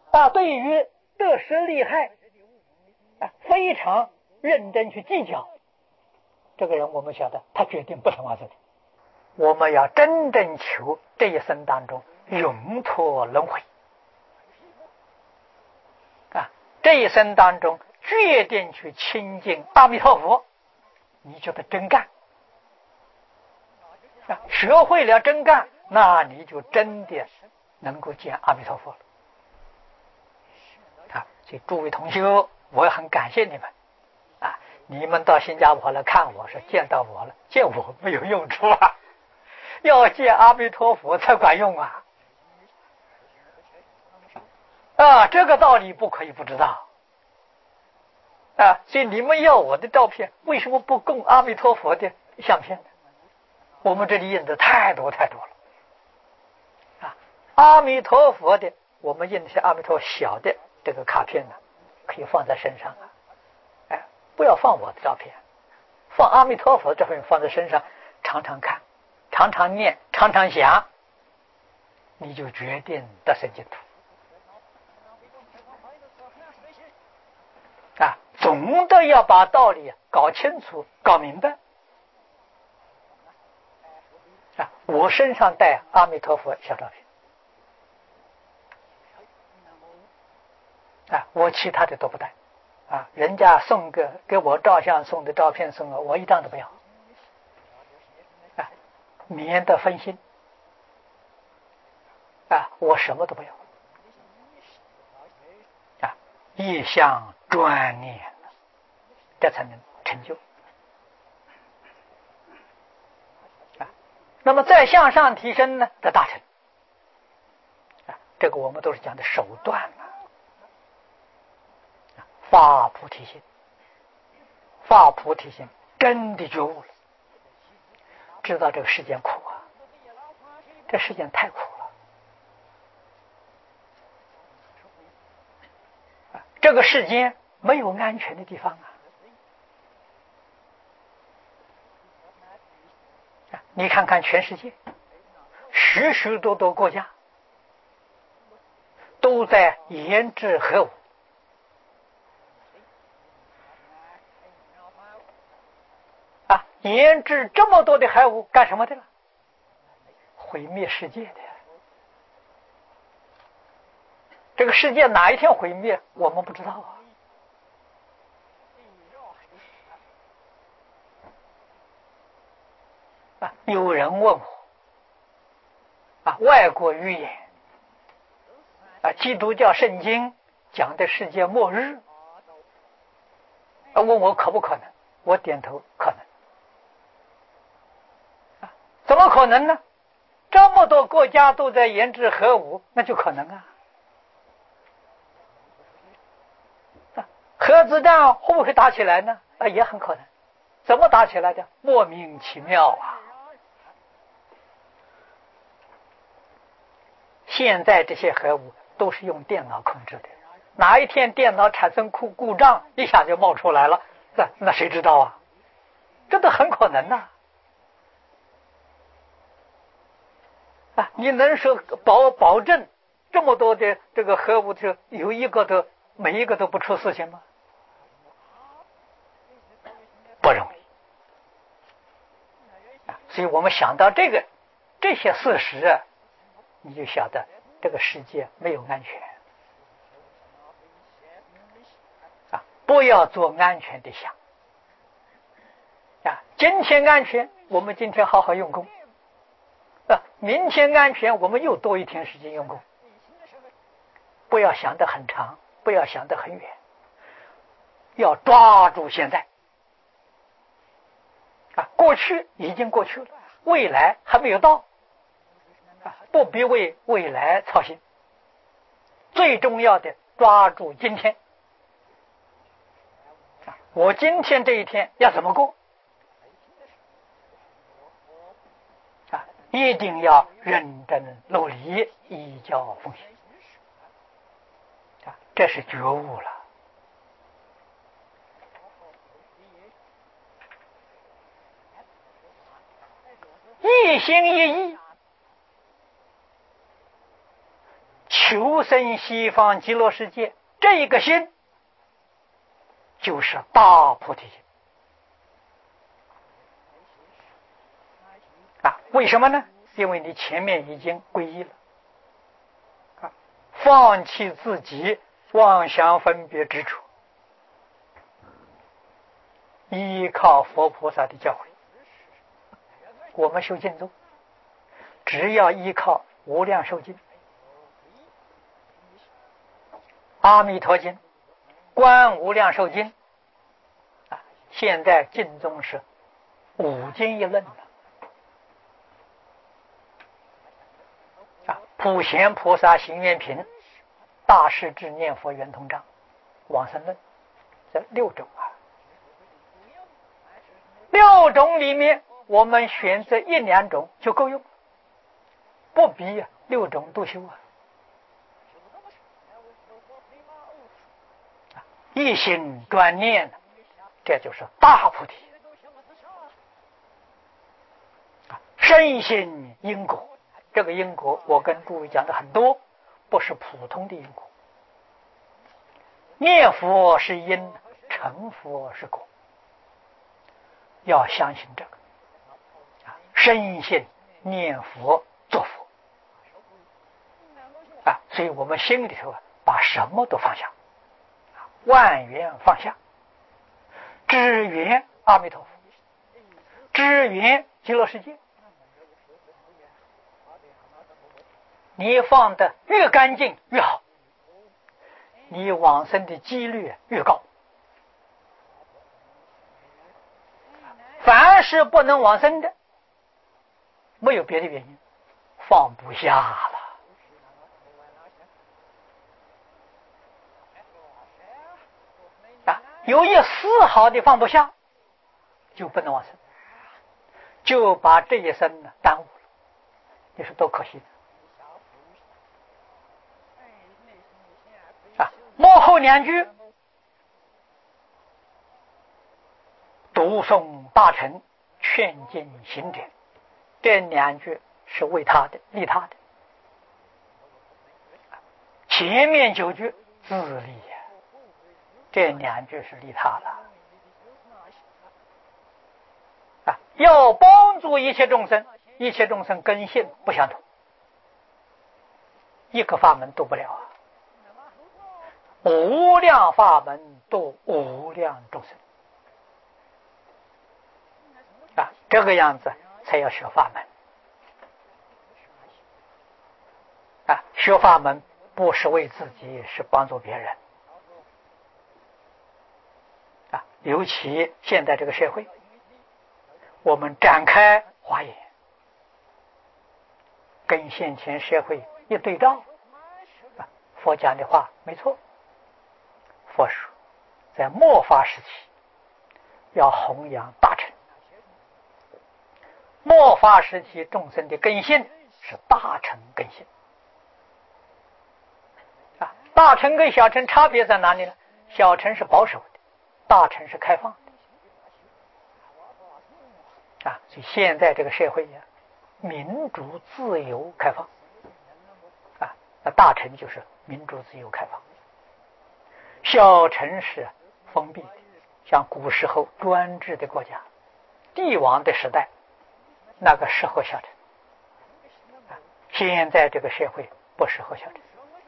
对于得失利害非常认真去计较，这个人我们晓得他决定不成往生。我们要真正求这一生当中永脱轮回这一生当中决定去亲近阿弥陀佛，你就得真干学会了真干，那你就真的能够见阿弥陀佛了所以诸位同修，我也很感谢你们你们到新加坡来看我，是见到我了，见我没有用处要见阿弥陀佛才管用这个道理不可以不知道所以你们要我的照片，为什么不供阿弥陀佛的相片呢？我们这里印的太多太多了阿弥陀佛的，我们印的是阿弥陀小的这个卡片呢，可以放在身上不要放我的照片，放阿弥陀佛的照片放在身上，常常看，常常念，常常想，你就决定得生净土总的要把道理搞清楚搞明白我身上带阿弥陀佛小照片我其他的都不带人家送给我照相送的照片送我一张都不要免得分心我什么都不要一向专念，这才能成就那么再向上提升呢，得大成这个我们都是讲的手段发菩提心，发菩提心真的觉悟了，知道这个世间苦这世间太苦了这个世间没有安全的地方你看看全世界许许多多国家都在研制核武研制这么多的核武干什么的了？毁灭世界的这个世界哪一天毁灭我们不知道有人问我外国语言基督教圣经讲的世界末日问我可不可能，我点头可能怎么可能呢？这么多国家都在研制核武，那就可能核子弹会不会打起来呢？也很可能。怎么打起来的？莫名其妙现在这些核武都是用电脑控制的，哪一天电脑产生故障，一下就冒出来了，那谁知道这都很可能你能说保证这么多的这个核武有每一个都不出事情吗？不容易所以我们想到这些事实你就晓得这个世界没有安全不要做安全的想今天安全，我们今天好好用功明天安全，我们又多一天时间用功，不要想得很长，不要想得很远，要抓住现在过去已经过去了，未来还没有到不必为未来操心，最重要的抓住今天我今天这一天要怎么过一定要认真努力，依教奉行这是觉悟了一心一意求求生西方极乐世界，这个心就是大菩提心为什么呢？因为你前面已经皈依了放弃自己妄想分别执着，依靠佛菩萨的教诲。我们修净宗，只要依靠无量寿经、阿弥陀经、观无量寿经现在净宗是五经一论普贤菩萨行愿品、大势至念佛圆通章、往生论，这6种6种里面我们选择1、2种就够用，不必6种都修一心专念，这就是大菩提。深信因果，这个因果我跟诸位讲的很多，不是普通的因果。念佛是因，成佛是果，要相信这个深信念佛做佛所以我们心里头把什么都放下，万缘放下，只缘阿弥陀佛，只缘极乐世界。你放的越干净越好，你往生的几率越高。凡是不能往生的，没有别的原因，放不下了有一丝毫的放不下，就不能往生，就把这一生耽误了。你说多可惜幕后2句读诵大乘劝进行者，这2句是为他的利他的，前面9句自利这2句是利他了要帮助一切众生，一切众生根性不相同，一个法门度不了无量法门度无量众生这个样子才要学法门学法门不是为自己，是帮助别人尤其现在这个社会，我们展开华严，跟现前社会一对照佛讲的话没错。佛说在末法时期要弘扬大乘，末法时期众生的根性是大乘根性大乘跟小乘差别在哪里呢？小乘是保守的，大乘是开放的所以现在这个社会民主自由开放那大乘就是民主自由开放，小乘是封闭的，像古时候专制的国家，帝王的时代，那个适合小乘现在这个社会不适合小乘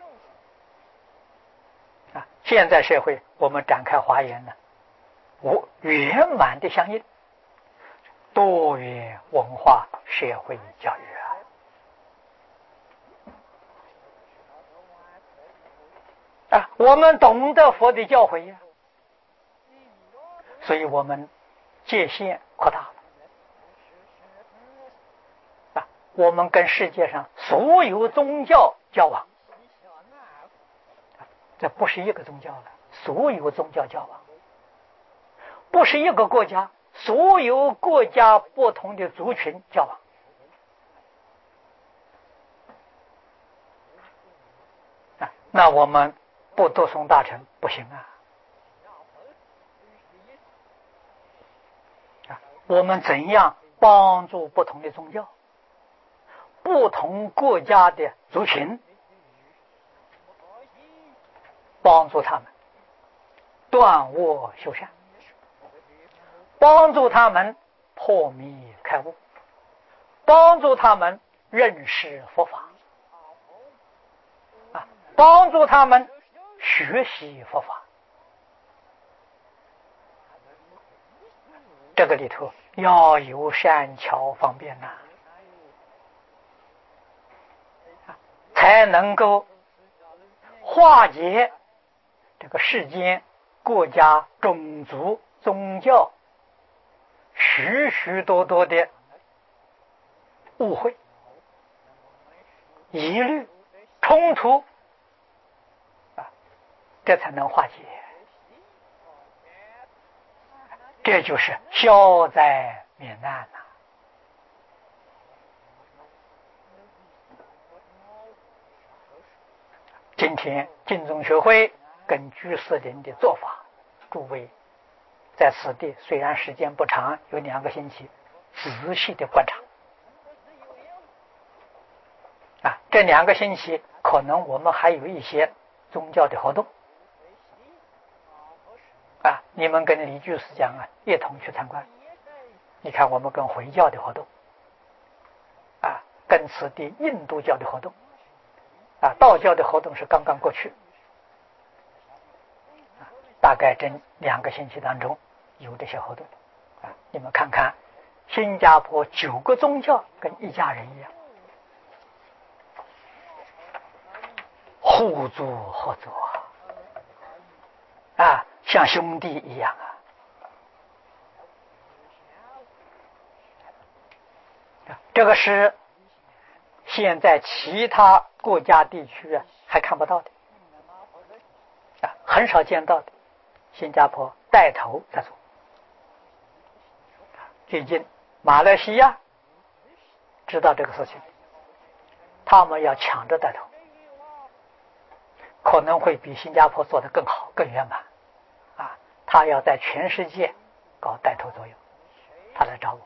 现在社会我们展开华严呢，圆满的相应，多元文化社会教育我们懂得佛的教诲所以我们界限扩大了我们跟世界上所有宗教交往，这不是一个宗教了，所有宗教交往，不是一个国家，所有国家不同的族群交往那我们不读诵大乘不行我们怎样帮助不同的宗教、不同国家的族群帮助他们断恶修善，帮助他们破迷开悟，帮助他们认识佛法，帮助他们学习佛法。这个里头要有善巧方便呐，才能够化解这个世间国家种族宗教许许多多的误会、疑虑、冲突这才能化解。这就是消灾免难呐。今天净宗学会跟居士林的做法，诸位在此地虽然时间不长，有2个星期，仔细的观察这2个星期可能我们还有一些宗教的活动你们跟李居士讲一同去参观。你看我们跟回教的活动跟此地印度教的活动道教的活动是刚刚过去大概这2个星期当中有这些活动你们看看新加坡9个宗教跟一家人一样，互助合作像兄弟一样这个是现在其他国家地区还看不到的很少见到的。新加坡带头在做，最近马来西亚知道这个事情，他们要抢着带头，可能会比新加坡做得更好更圆满他要在全世界搞带头作用，他来找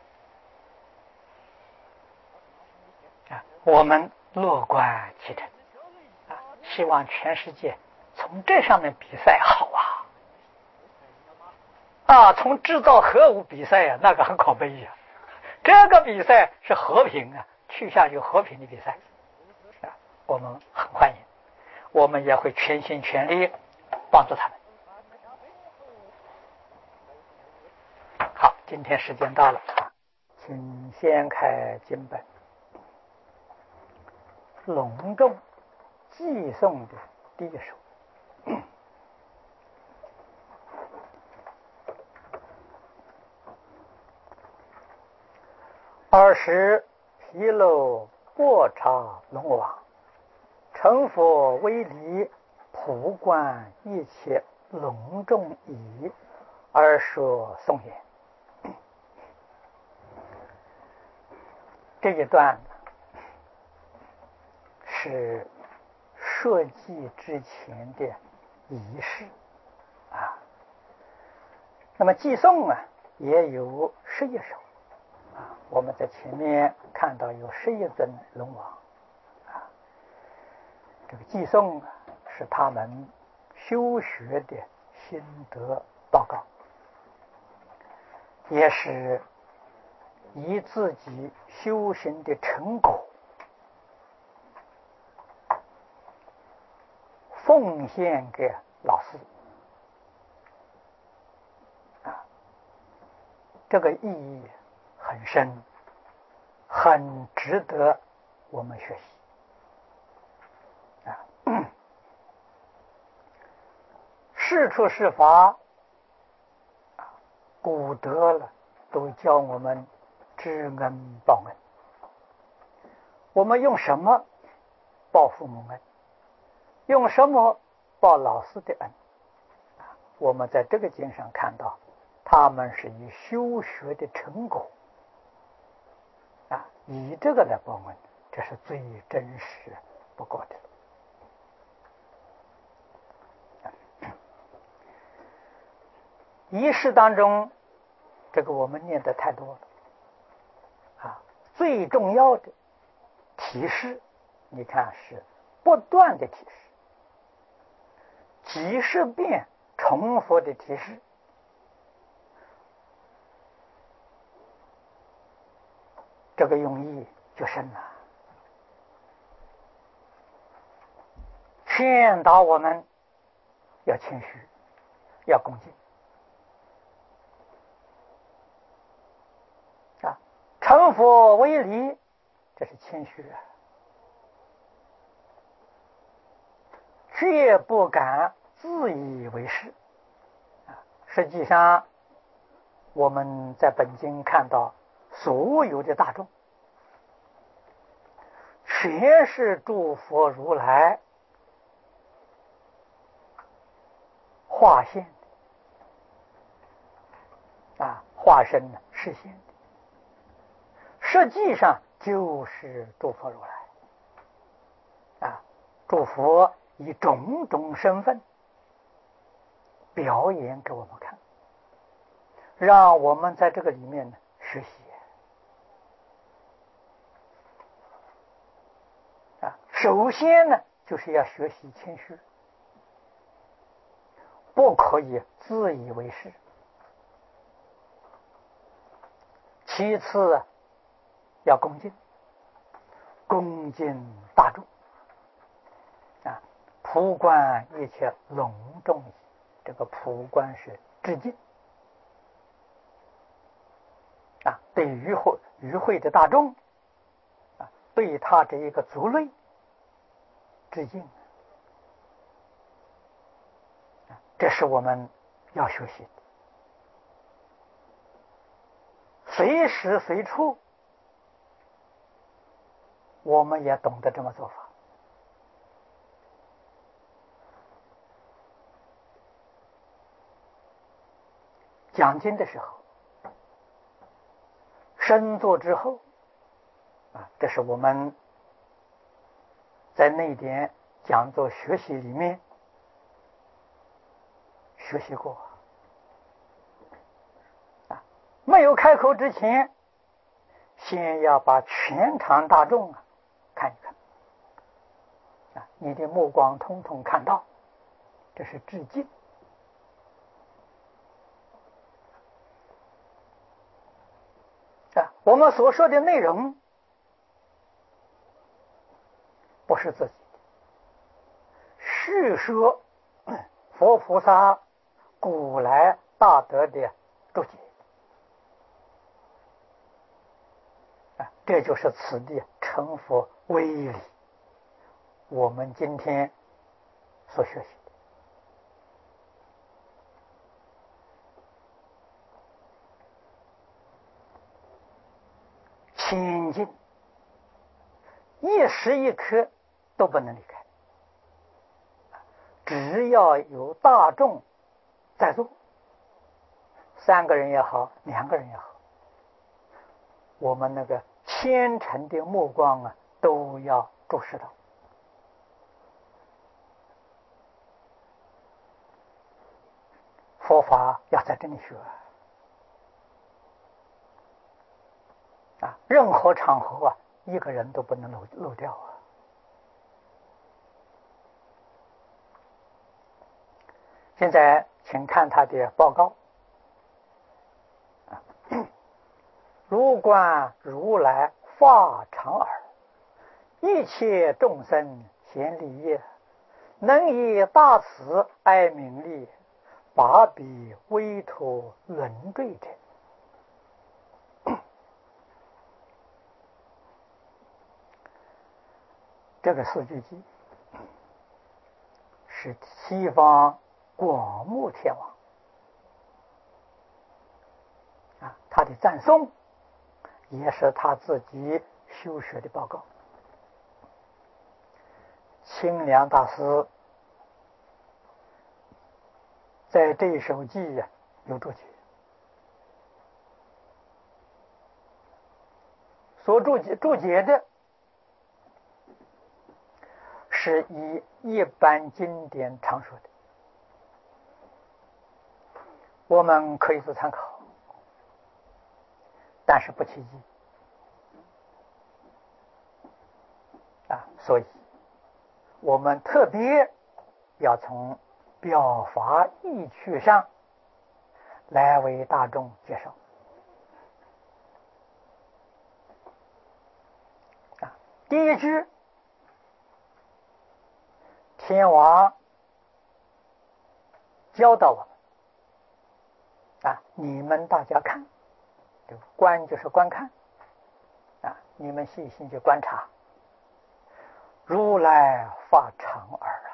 我我们乐观其成希望全世界从这上面比赛好从制造核武比赛那个很可悲这个比赛是和平去下有和平的比赛我们很欢迎，我们也会全心全力帮助他们。好，今天时间到了请先开经本，隆重寄诵的第1首。20毗楼薄茶龙王，成佛威力普观一切隆重仪，而说颂言。这一段是设计之前的仪式那么寄诵也有11首我们在前面看到有11尊龙王这个寄诵是他们修学的心得报告，也是以自己修行的成果奉献给老师这个意义很深，很值得我们学习事出事发古德了都教我们知恩报恩，我们用什么报父母恩，用什么报老师的恩我们在这个经上看到他们是以修学的成果以这个来报恩，这是最真实不过的。仪式当中这个我们念的太多了最重要的提示你看是不断的提示， 几十遍重复的提示，这个用意就深了，劝导我们要谦虚，要恭敬啊，成佛为礼，这是谦虚啊，绝不敢自以为是啊。实际上，我们在本经看到，所有的大众，全是诸佛如来化现的啊，化身示现的，实际上就是诸佛如来啊。诸佛以种种身份表演给我们看，让我们在这个里面呢学习啊。首先呢，就是要学习谦虚，不可以自以为是。其次要恭敬，恭敬大众啊，普观一切隆重矣。这个普观是致敬啊，对与会的大众啊，对他这一个族类致敬啊，这是我们要学习的。随时随处，我们也懂得这么做法。讲经的时候，深坐之后啊，这是我们在内典讲座学习里面学习过啊。没有开口之前，先要把全场大众看一看啊，你的目光统统看到，这是致敬啊。我们所说的内容不是自己的，是说佛菩萨古来大德的注解啊，这就是此地成佛为理，我们今天所学习的。清净，一时一刻都不能离开，只要有大众在座，3个人也好，2个人也好，我们那个虔诚的目光都要注视到。佛法要在这里学啊，任何场合一个人都不能漏掉啊。现在请看他的报告。如观如来法常耳，一切众生咸利业，能以大慈爱名利，把彼微托轮坠者。这个四句偈是西方广目天王啊，他的赞颂也是他自己修学的报告。清凉大师在这一首偈有注解，所注解的是以一般经典常说的，我们可以做参考，但是不起意啊。所以我们特别要从表法义趣上来为大众介绍。第一句，天王教导我们你们大家看，观就是观看你们细心去观察，如来发长耳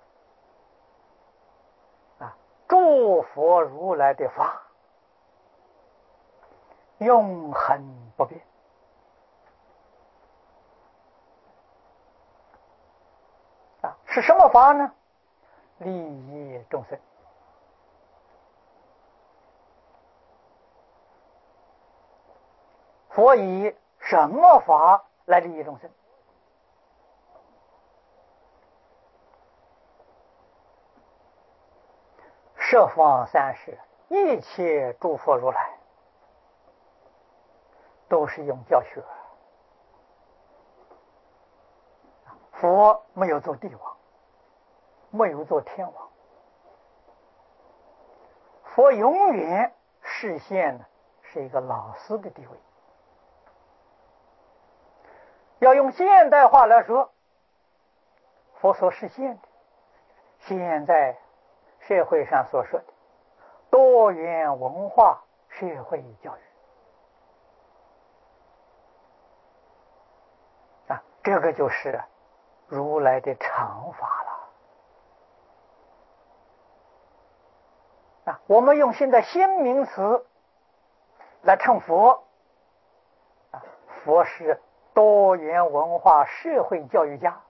诸佛如来的法永恒不变是什么法呢？利益众生。佛以什么法来利益众生？十方三世一切诸佛如来都是用教学。佛没有做帝王，没有做天王，佛永远示现的是一个老师的地位。要用现代化来说，佛所实现的现在社会上所说的多元文化社会教育这个就是如来的常法了我们用现在新名词来称佛佛是多元文化社会教育家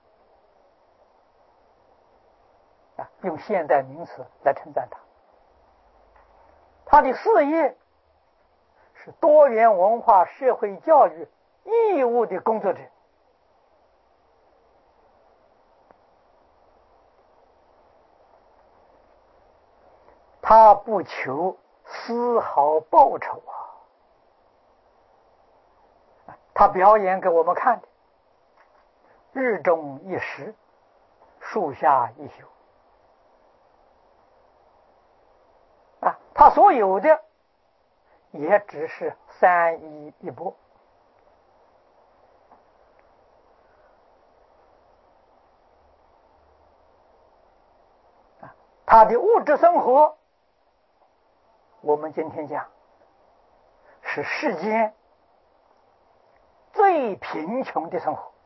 用现代名词来称赞他。他的事业是多元文化社会教育义务的工作者。他不求丝毫报酬他表演给我们看的日中一时，树下一宿他所有的也只是三衣一钵他的物质生活我们今天讲是世间最贫穷的生活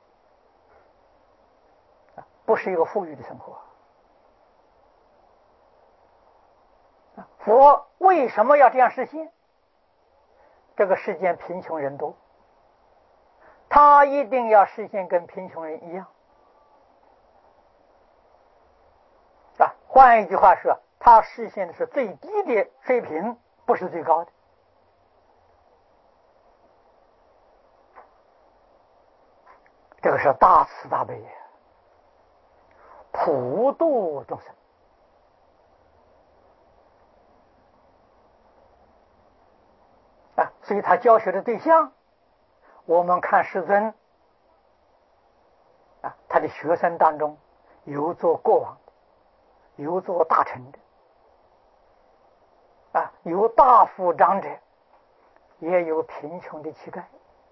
不是一个富裕的生活佛为什么要这样实现？这个世间贫穷人多，他一定要实现跟贫穷人一样换一句话说，他实现的是最低的水平，不是最高的。这个是大慈大悲普度众生所以他教学的对象，我们看世尊他的学生当中有做国王的，有做大臣的有大富长者，也有贫穷的乞丐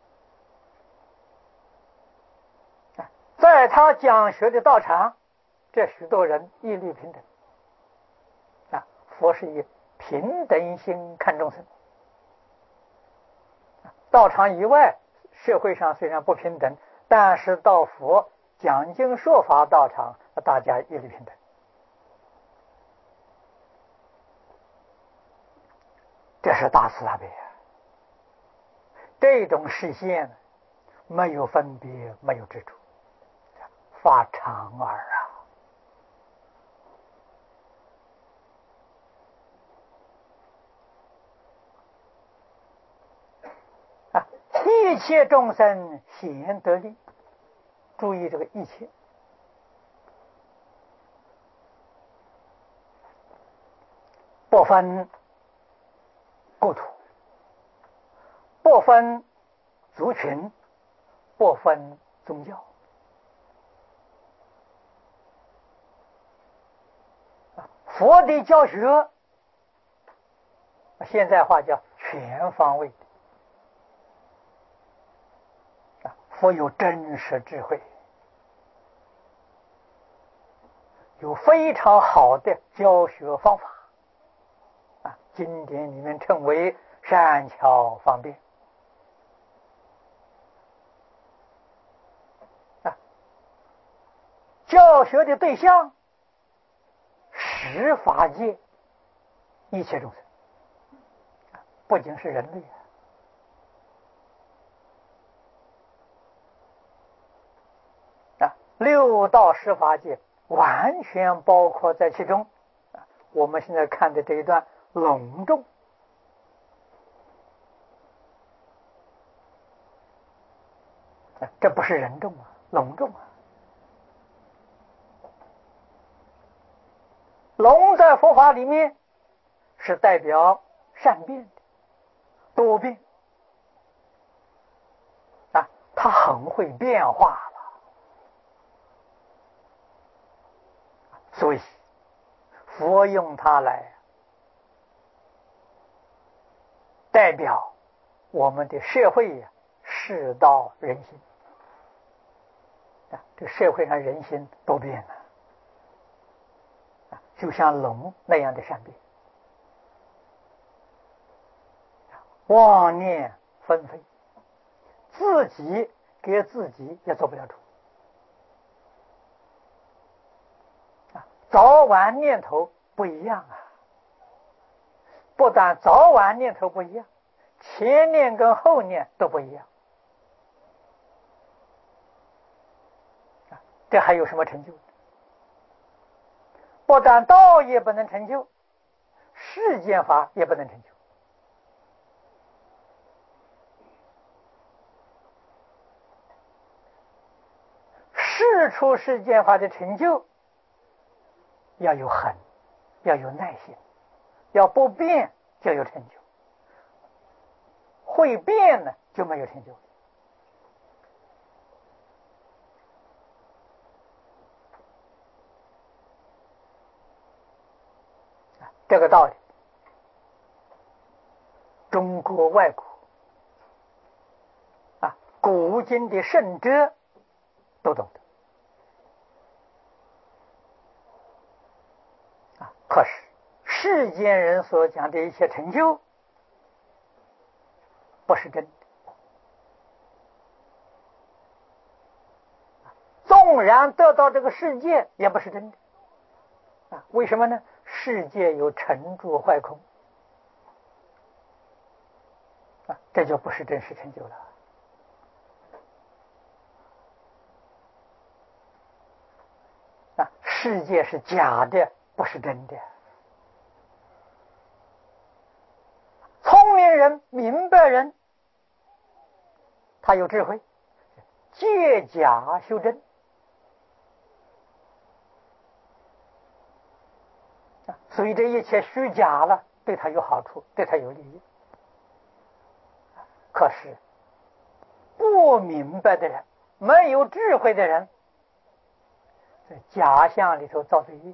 在他讲学的道场，这许多人一律平等佛是以平等心看众生道场以外社会上虽然不平等，但是到佛讲经说法道场大家一律平等这是大慈大悲这种实现没有分别，没有执着，发长耳一切众生显得利。注意这个一切不分国土，不分族群，不分宗教佛的教学，现在话叫全方位的。佛有真实智慧，有非常好的教学方法经典里面称为善巧方便教学的对象十法界一切众生，不仅是人类六道十法界完全包括在其中。我们现在看的这一段隆重这不是人众隆重龙在佛法里面是代表善变的多变它很会变化了，所以佛用它来代表我们的社会世道人心这社会上人心都变了就像龙那样的善变，妄念纷飞，自己给自己也做不了主早晚念头不一样不但早晚念头不一样，前念跟后念都不一样这还有什么成就？不但道也不能成就，世间法也不能成就世出世间法的成就要有恒，要有耐心，要不变就有成就，会变呢就没有成就这个道理中国外国古今的圣哲都懂得可是世间人所讲的一切成就不是真的，纵然得到这个世界也不是真的为什么呢？世界有成住坏空这就不是真实成就了世界是假的，不是真的。聪明人明白人他有智慧，借假修真所以这一切虚假了对他有好处，对他有利益。可是不明白的人，没有智慧的人，在假象里头造罪业，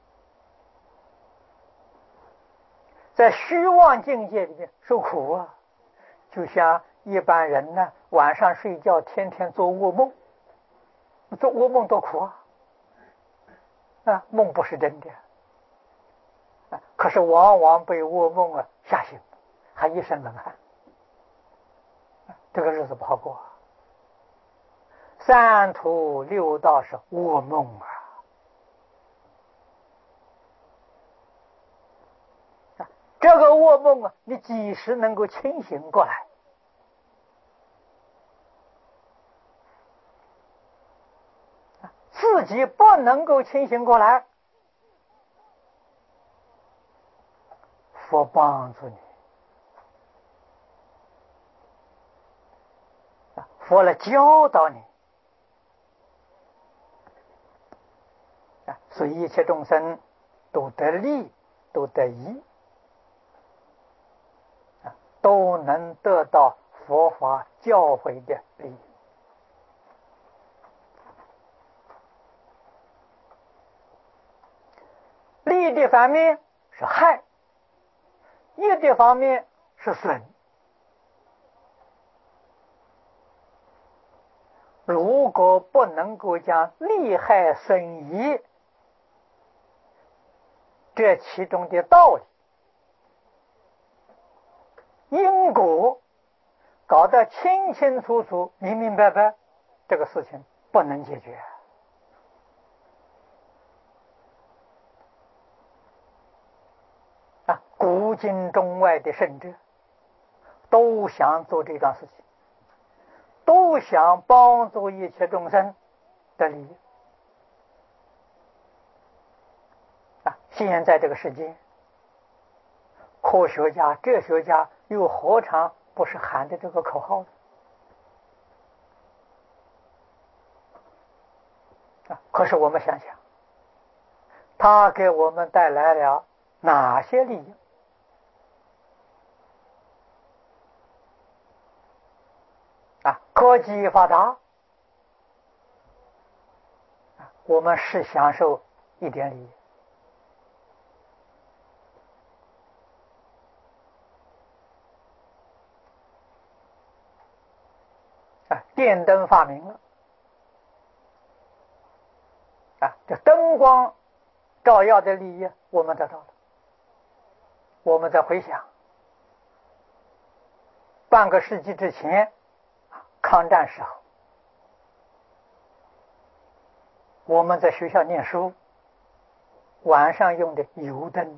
在虚妄境界里面受苦就像一般人呢，晚上睡觉天天做噩梦，做噩梦多苦梦不是真的可是往往被噩梦吓醒，还一身冷汗，这个日子不好过三途六道是噩梦这个噩梦你几时能够清醒过来？自己不能够清醒过来，佛帮助你佛来教导你所以一切众生都得利，都得益都能得到佛法教诲的利益。利利的方面是害，益的方面是损。如果不能够将利害损益这其中的道理、因果搞得清清楚楚、明明白白，这个事情不能解决。古今中外的圣者都想做这桩事情，都想帮助一切众生的利益。现在这个世界，科学家、哲学家又何尝不是喊的这个口号的？可是我们想想，他给我们带来了哪些利益？科技发达，我们是享受一点利益。电灯发明了，这灯光照耀的利益我们得到了。我们再回想，半个世纪之前，抗战时候，我们在学校念书，晚上用的油灯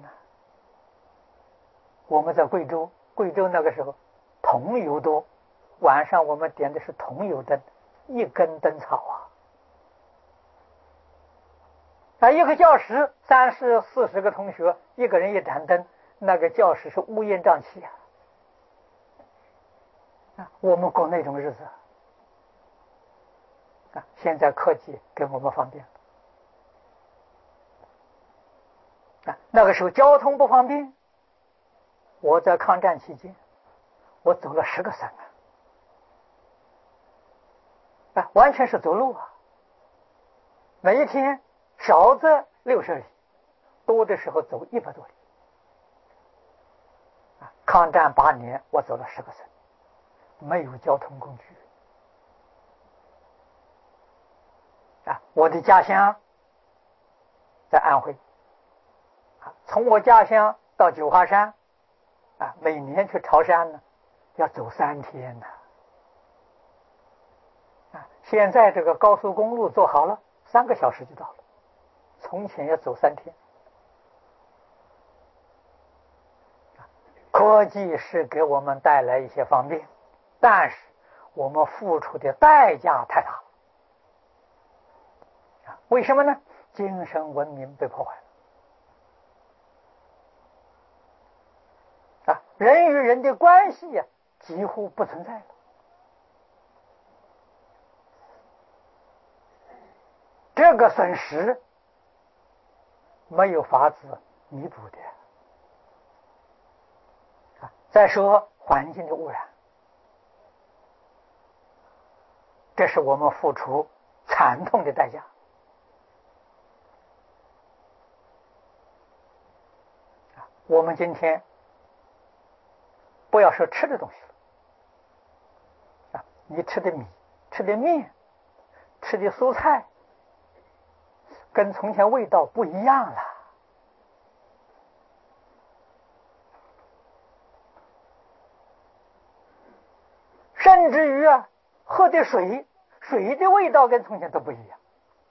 我们在贵州那个时候桐油多，晚上我们点的是桐油灯，一根灯草一个教室30、40个同学，一个人一盏灯，那个教室是乌烟瘴气我们过那种日子现在科技给我们方便那个时候交通不方便，我在抗战期间，我走了10个省完全是走路每一天少则60里，多的时候走100多里抗战8年，我走了10个省，没有交通工具我的家乡在安徽从我家乡到九华山每年去朝山呢，要走3天现在这个高速公路做好了，3个小时就到了，从前要走3天。科技是给我们带来一些方便，但是我们付出的代价太大为什么呢？精神文明被破坏了人与人的关系几乎不存在了。这个损失没有法子弥补的再说环境的污染，这是我们付出惨痛的代价我们今天不要说吃的东西了你吃的米、吃的面、吃的蔬菜跟从前味道不一样了甚至于喝的水的味道跟从前都不一样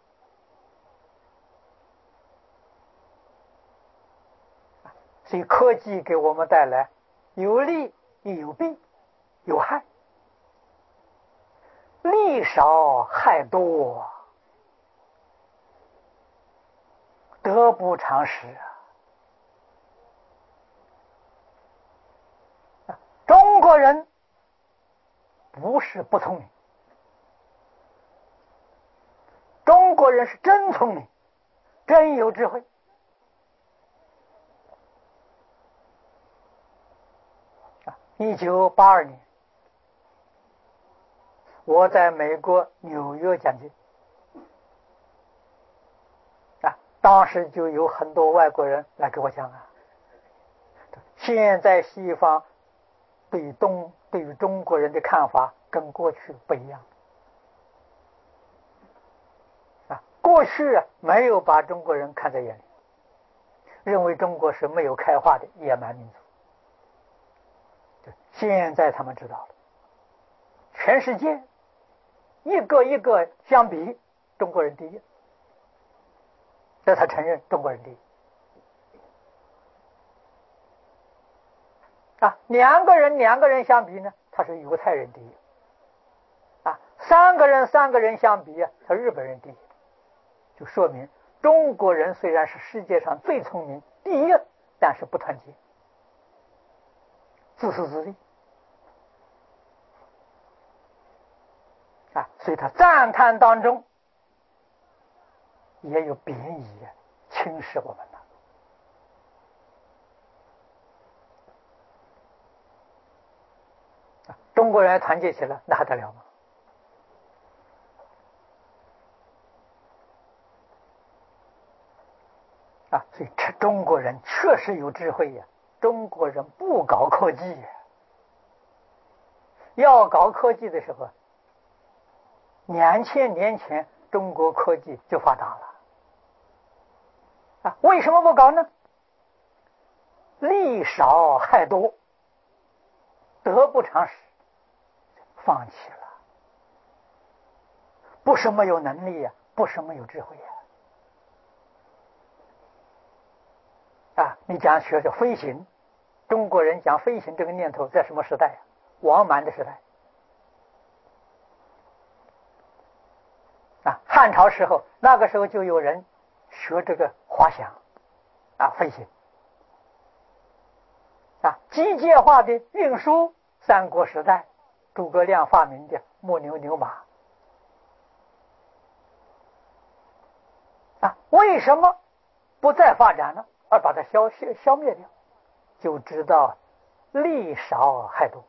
所以科技给我们带来有利也有弊，有害，利少害多，得不偿失中国人不是不聪明，中国人是真聪明，真有智慧1982年，我在美国纽约讲经当时就有很多外国人来给我讲啊，现在西方对于中国人的看法跟过去不一样啊。过去没有把中国人看在眼里，认为中国是没有开化的野蛮民族。现在他们知道了，全世界一个一个相比，中国人第一，这才承认中国人第一啊。两个人相比呢，他是犹太人第一啊。三个人相比他日本人第一，就说明中国人虽然是世界上最聪明第一，但是不团结，自私自利啊。所以他赞叹当中也有贬义，轻视我们了啊。中国人团结起来，那还得了吗？啊，所以这中国人确实有智慧呀。中国人不搞科技呀，要搞科技的时候，2000年前中国科技就发达了啊。为什么不搞呢？利少害多，得不偿失，放弃了。不是没有能力呀，不是没有智慧呀。啊，你讲学着飞行，中国人讲飞行这个念头在什么时代呀？王蛮的时代啊。汉朝时候，那个时候就有人学这个滑翔啊，飞行啊。机械化的运输，三国时代诸葛亮发明的木牛牛马啊。为什么不再发展呢？而把它消灭掉，就知道利少害多。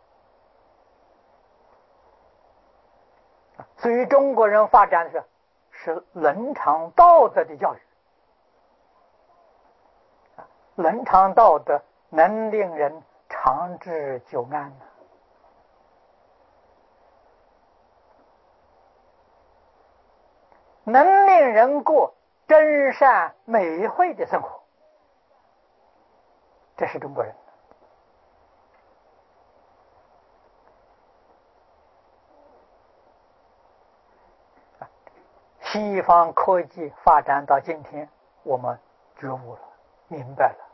所以中国人发展的是伦常道德的教育，伦常道德能令人长治久安能令人过真善美慧的生活，这是中国人。西方科技发展到今天，我们觉悟了，明白了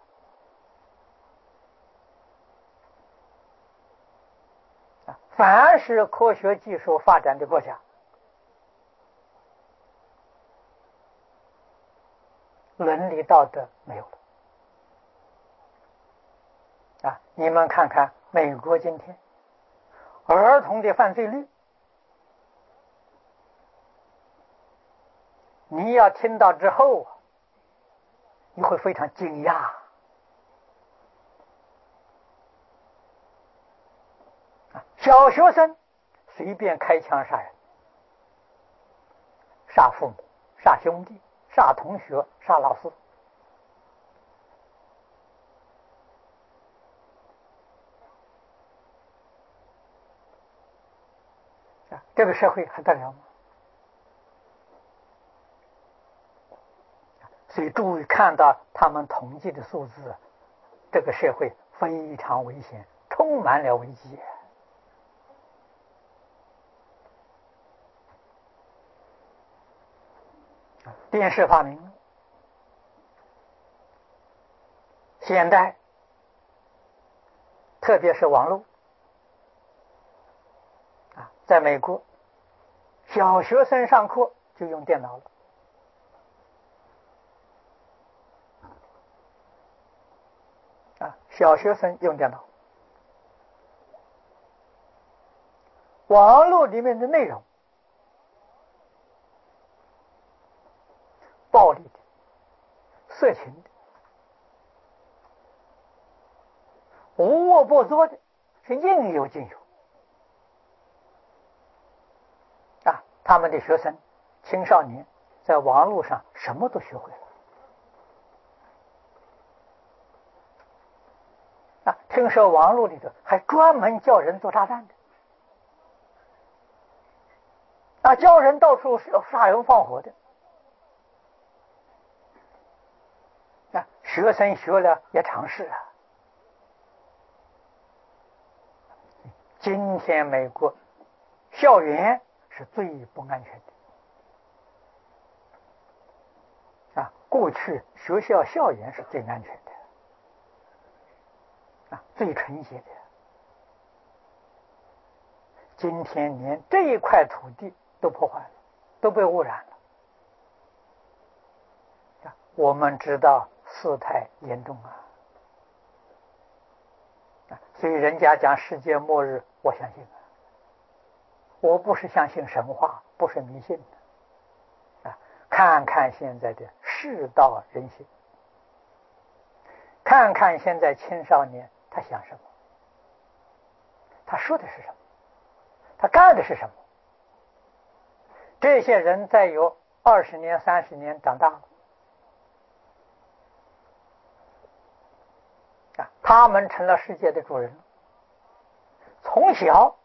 凡是科学技术发展的国家，伦理道德没有了啊。你们看看美国今天儿童的犯罪率，你要听到之后你会非常惊讶小学生随便开枪杀人，杀父母，杀兄弟，杀同学，杀老师这个社会还得了吗？所以注意看到他们统计的数字，这个社会非常危险，充满了危机电视发明了，现代特别是网络在美国小学生上课就用电脑了小学生用电脑，网络里面的内容暴力的、色情的、无恶不作的，是应有尽有他们的学生青少年在网络上什么都学会了听说网络里头还专门叫人做炸弹的，叫人到处杀人放火的。学生学了也尝试了。今天美国校园是最不安全的过去学校校园是最安全的最纯洁的。今天连这一块土地都破坏了，都被污染了。我们知道事态严重所以人家讲世界末日，我相信我不是相信神话，不是迷信看看现在的世道人心，看看现在青少年他想什么，他说的是什么，他干的是什么。这些人再有20年30年长大了他们成了世界的主人，从小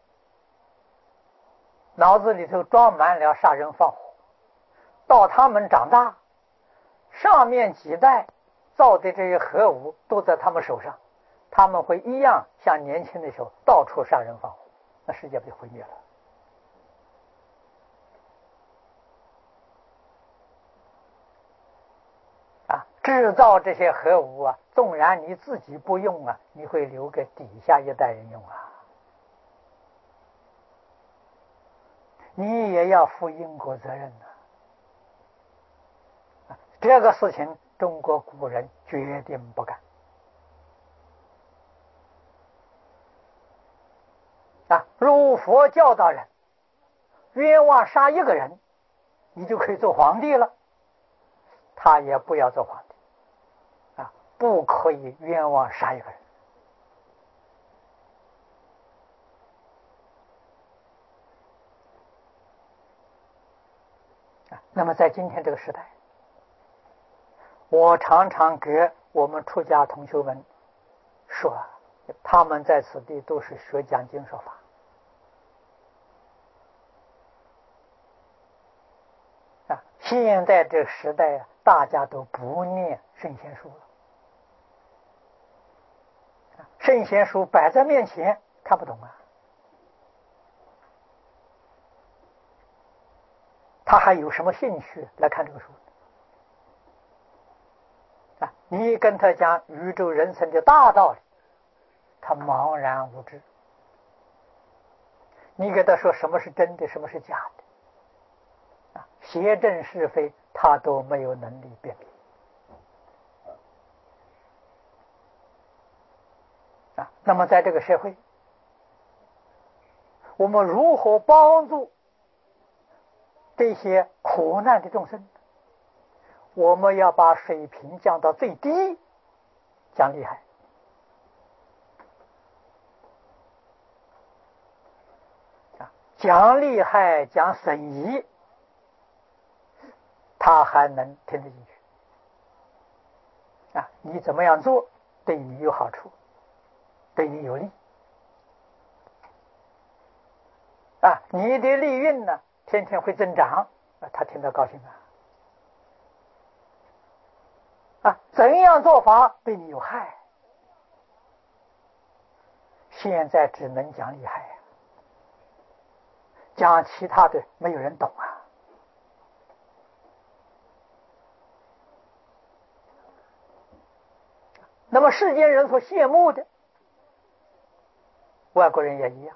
脑子里头装满了杀人放火，到他们长大，上面几代造的这些核武都在他们手上，他们会一样像年轻的时候到处杀人放火，那世界不就毁灭了。制造这些核武纵然你自己不用你会留给底下一代人用你也要负因果责任这个事情中国古人决定不干如佛教导人冤枉杀一个人你就可以做皇帝了，他也不要做皇帝不可以冤枉杀一个人那么在今天这个时代，我常常给我们出家同学们说他们在此地都是学讲经说法现在这个时代大家都不念圣贤书了，圣贤书摆在面前看不懂他还有什么兴趣来看这个书你跟他讲宇宙人生的大道理，他茫然无知。你给他说什么是真的，什么是假的邪正是非他都没有能力辨别那么在这个社会，我们如何帮助这些苦难的众生？我们要把水平降到最低，讲厉害讲厉害，讲审疑，他还能听得进去你怎么样做对你有好处，对你有利你的利运呢天天会增长他听得高兴怎样做法对你有害？现在只能讲厉害讲其他的没有人懂那么世间人所羡慕的，外国人也一样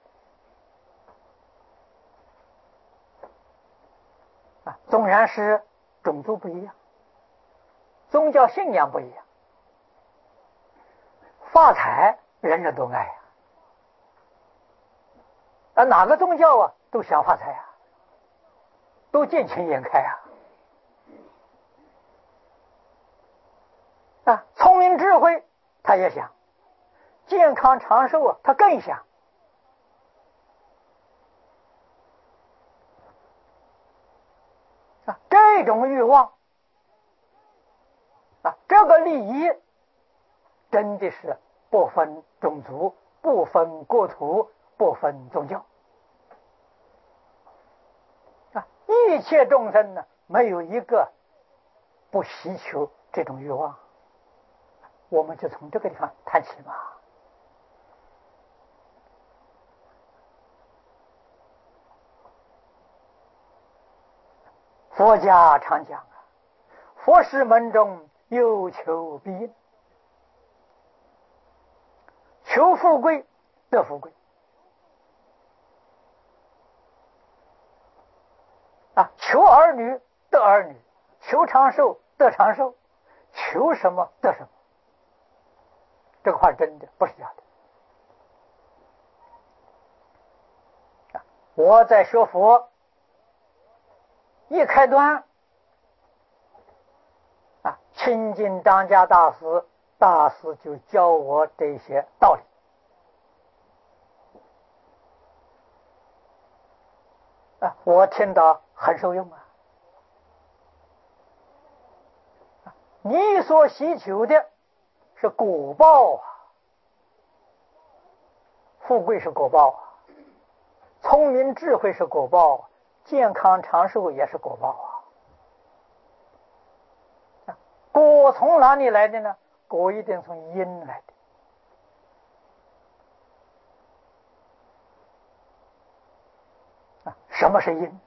纵然是种族不一样，宗教信仰不一样，发财人人都爱哪个宗教都想发财都见钱眼开聪明智慧他也想，健康长寿他更想这种欲望这个利益真的是不分种族，不分国土，不分宗教。一切众生呢，没有一个不希求这种欲望。我们就从这个地方谈起嘛。佛家常讲啊，佛事门中有求必应，求富贵得富贵求儿女得儿女，求长寿得长寿，求什么得什么。这个话是真的，不是假的。我在学佛一开端亲近当家大师，大师就教我这些道理。我听到很受用你所希求的是果报富贵是果报聪明智慧是果报健康长寿也是果报果从哪里来的呢？果一定从因来的什么是因？